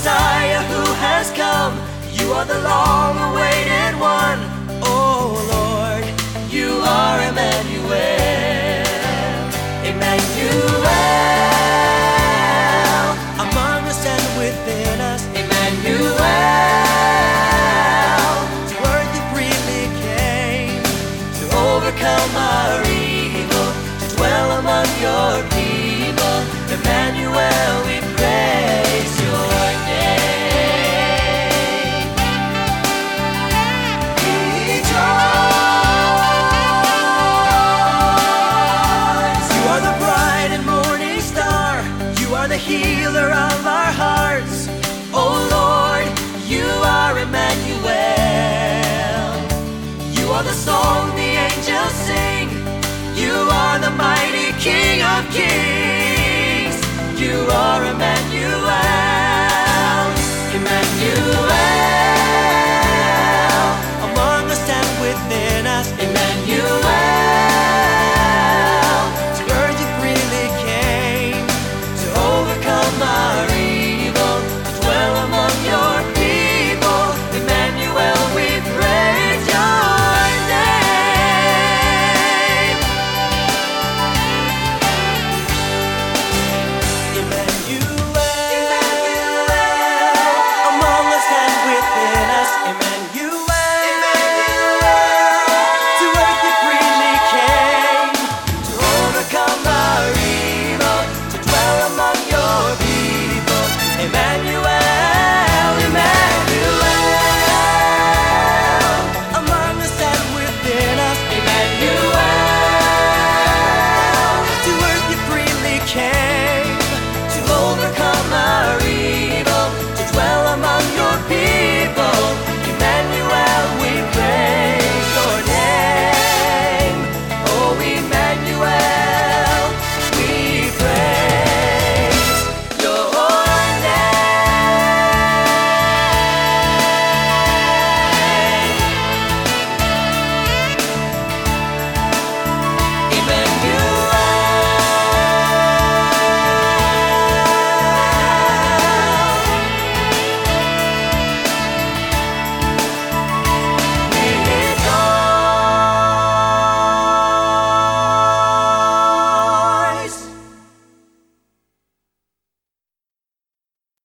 Messiah who has come. You are the long-awaited one. Oh Lord, you are Emmanuel. Emmanuel, among us and within us. Emmanuel, the word that freely came to overcome our evil, to dwell among your people. Emmanuel, we praise your name. Rejoice. You are the bright and morning star. You are the healer of our hearts. Oh Lord, you are Emmanuel. You are the song the angels sing. You are the mighty King of Kings.